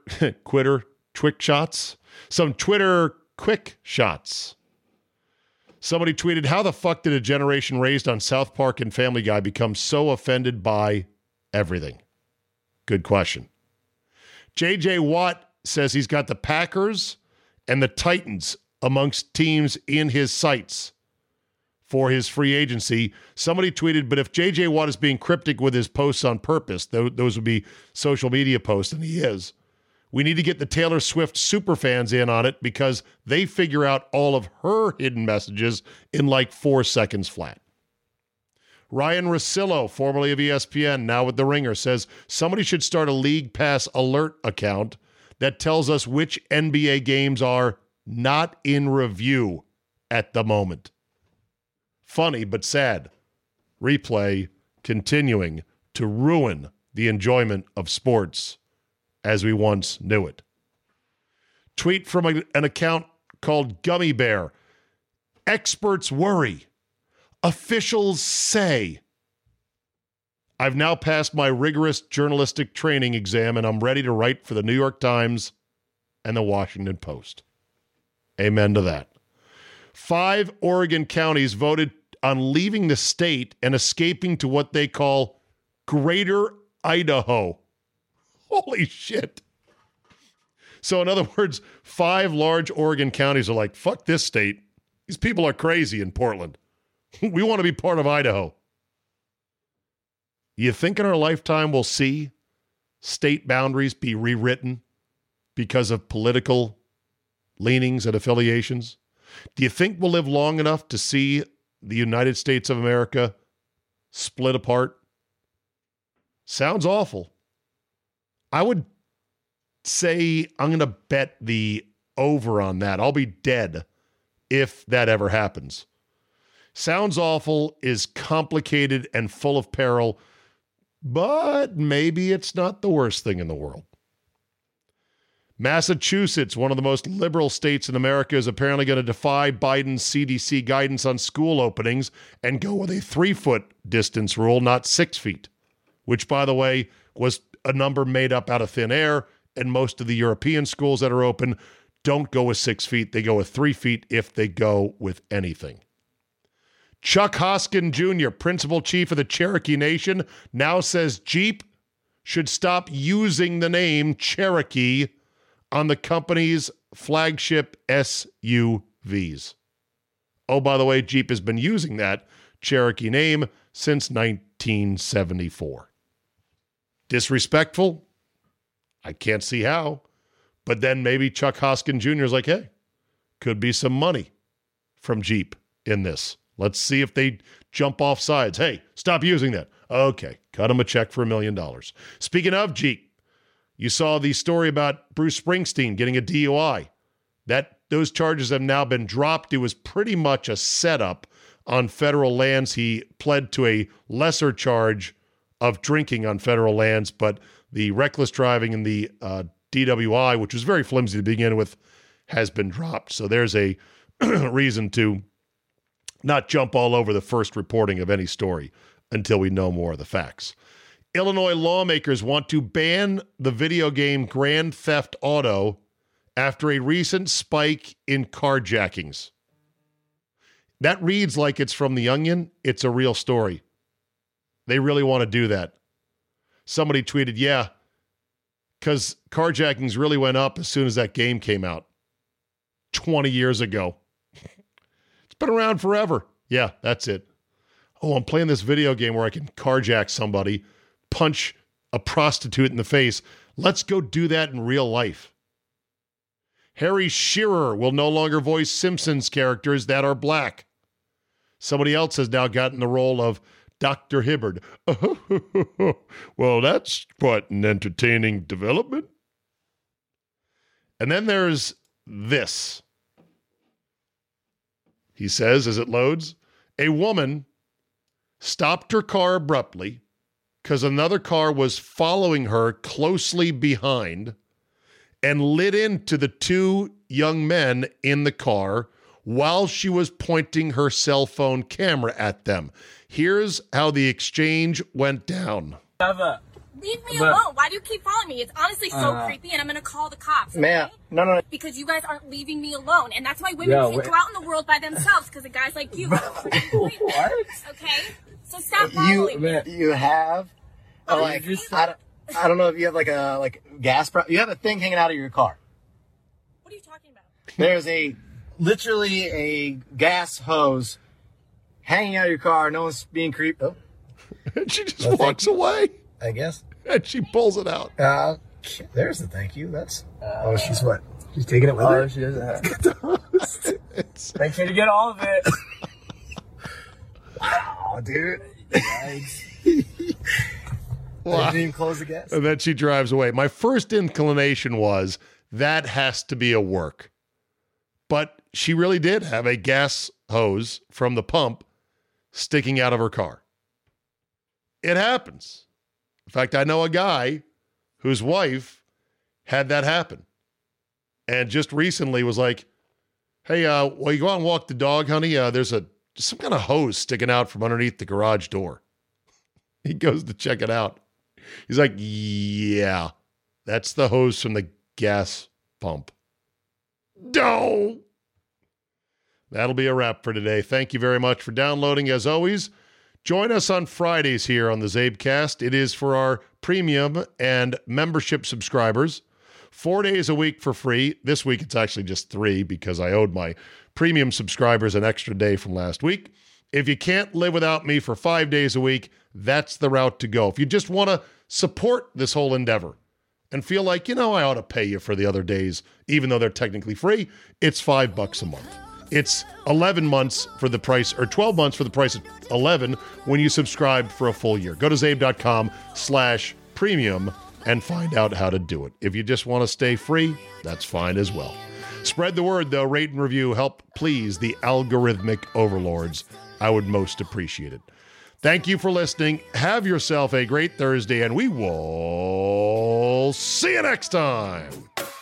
shots. Some Twitter quick shots. Somebody tweeted, how the fuck did a generation raised on South Park and Family Guy become so offended by everything? Good question. J.J. Watt says he's got the Packers and the Titans amongst teams in his sights for his free agency. Somebody tweeted, but if J.J. Watt is being cryptic with his posts on purpose, those would be social media posts, and he is. We need to get the Taylor Swift superfans in on it because they figure out all of her hidden messages in like 4 seconds flat. Ryan Russillo, formerly of ESPN, now with The Ringer, says somebody should start a League Pass alert account that tells us which NBA games are not in review at the moment. Funny but sad. Replay continuing to ruin the enjoyment of sports as we once knew it. Tweet from an account called Gummy Bear. Experts worry. Officials say. I've now passed my rigorous journalistic training exam and I'm ready to write for the New York Times and the Washington Post. Amen to that. 5 Oregon counties voted on leaving the state and escaping to what they call Greater Idaho. Holy shit. So in other words, 5 large Oregon counties are like, fuck this state. These people are crazy in Portland. We want to be part of Idaho. You think in our lifetime we'll see state boundaries be rewritten because of political leanings and affiliations? Do you think we'll live long enough to see the United States of America split apart? Sounds awful. I would say I'm going to bet the over on that. I'll be dead if that ever happens. Sounds awful, is complicated and full of peril, but maybe it's not the worst thing in the world. Massachusetts, one of the most liberal states in America, is apparently going to defy Biden's CDC guidance on school openings and go with a 3-foot distance rule, not 6 feet, which, by the way, was a number made up out of thin air, and most of the European schools that are open don't go with 6 feet. They go with 3 feet if they go with anything. Chuck Hoskin Jr., principal chief of the Cherokee Nation, now says Jeep should stop using the name Cherokee on the company's flagship SUVs. Oh, by the way, Jeep has been using that Cherokee name since 1974. Disrespectful? I can't see how. But then maybe Chuck Hoskin Jr. is like, hey, could be some money from Jeep in this. Let's see if they jump off sides. Hey, stop using that. Okay, cut them a check for $1 million. Speaking of Jeep, you saw the story about Bruce Springsteen getting a DUI. Those charges have now been dropped. It was pretty much a setup on federal lands. He pled to a lesser charge of drinking on federal lands, but the reckless driving and the DWI, which was very flimsy to begin with, has been dropped. So there's a reason to not jump all over the first reporting of any story until we know more of the facts. Illinois lawmakers want to ban the video game Grand Theft Auto after a recent spike in carjackings. That reads like it's from The Onion. It's a real story. They really want to do that. Somebody tweeted, yeah, because carjackings really went up as soon as that game came out 20 years ago. It's been around forever. Yeah, that's it. Oh, I'm playing this video game where I can carjack somebody, punch a prostitute in the face. Let's go do that in real life. Harry Shearer will no longer voice Simpsons characters that are black. Somebody else has now gotten the role of Dr. Hibbard. Well, that's quite an entertaining development. And then there's this. He says, as it loads, a woman stopped her car abruptly because another car was following her closely behind and lit into the two young men in the car while she was pointing her cell phone camera at them. Here's how the exchange went down. Leave me alone. Why do you keep following me? It's honestly so creepy, and I'm going to call the cops. Okay? Man, no. Because you guys aren't leaving me alone, and that's why women can't go out in the world by themselves, because of guys like you. What? Okay? So stop following me. You have, I don't know if you have like gas, you have a thing hanging out of your car. What are you talking about? There's literally a gas hose hanging out of your car. No one's being creeped. Oh. And she just walks away. I guess. And she pulls it out. There's the thank you. That's. She's what? She's taking it with her? Oh, she doesn't have it. Make sure to get all of it. Wow, dude. Well, didn't even close the gas. And then she drives away. My first inclination was that has to be a work. But she really did have a gas hose from the pump sticking out of her car. It happens. In fact, I know a guy whose wife had that happen. And just recently was like, hey, while you go out and walk the dog, honey, there's some kind of hose sticking out from underneath the garage door. He goes to check it out. He's like, yeah, that's the hose from the gas pump. No. That'll be a wrap for today. Thank you very much for downloading. As always, join us on Fridays here on the Zabecast. It is for our premium and membership subscribers. 4 days a week for free. This week it's actually just 3 because I owed my premium subscribers an extra day from last week. If you can't live without me for 5 days a week, that's the route to go. If you just want to support this whole endeavor and feel like, I ought to pay you for the other days, even though they're technically free, it's $5 a month. It's 11 months for the price, or 12 months for the price of 11 when you subscribe for a full year. Go to zabe.com/premium and find out how to do it. If you just want to stay free, that's fine as well. Spread the word, though. Rate and review. Help please the algorithmic overlords. I would most appreciate it. Thank you for listening. Have yourself a great Thursday, and we will see you next time.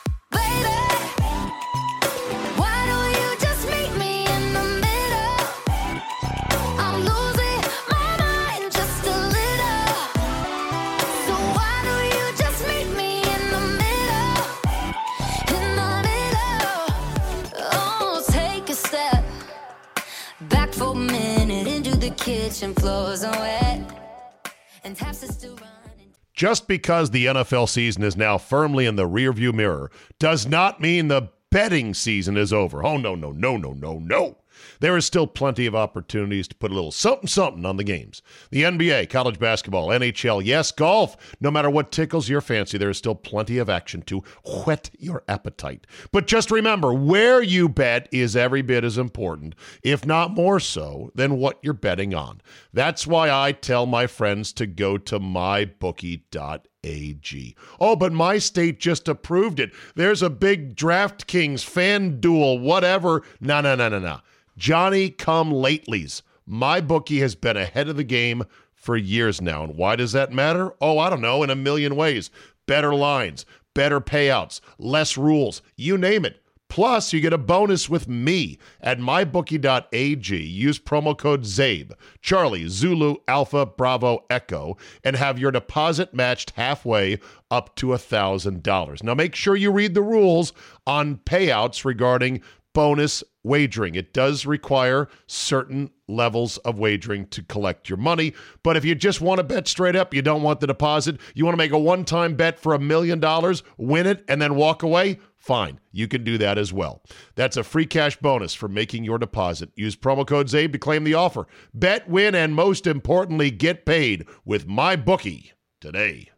Kitchen floors are wet and taps are still running. Just because the NFL season is now firmly in the rearview mirror does not mean the betting season is over. Oh, no. There is still plenty of opportunities to put a little something on the games. The NBA, college basketball, NHL, yes, golf. No matter what tickles your fancy, there is still plenty of action to whet your appetite. But just remember, where you bet is every bit as important, if not more so, than what you're betting on. That's why I tell my friends to go to mybookie.ag. Oh, but my state just approved it. There's a big DraftKings, FanDuel, whatever. No. Johnny-come-latelys. MyBookie has been ahead of the game for years now. And why does that matter? Oh, I don't know, in a million ways. Better lines, better payouts, less rules, you name it. Plus, you get a bonus with me at mybookie.ag. Use promo code ZABE, Charlie, Zulu, Alpha, Bravo, Echo, and have your deposit matched halfway up to $1,000. Now, make sure you read the rules on payouts regarding bonus wagering. It does require certain levels of wagering to collect your money. But if you just want to bet straight up, you don't want the deposit, you want to make a one-time bet for $1 million, win it, and then walk away, fine. You can do that as well. That's a free cash bonus for making your deposit. Use promo code ZABE to claim the offer. Bet, win, and most importantly, get paid with MyBookie today.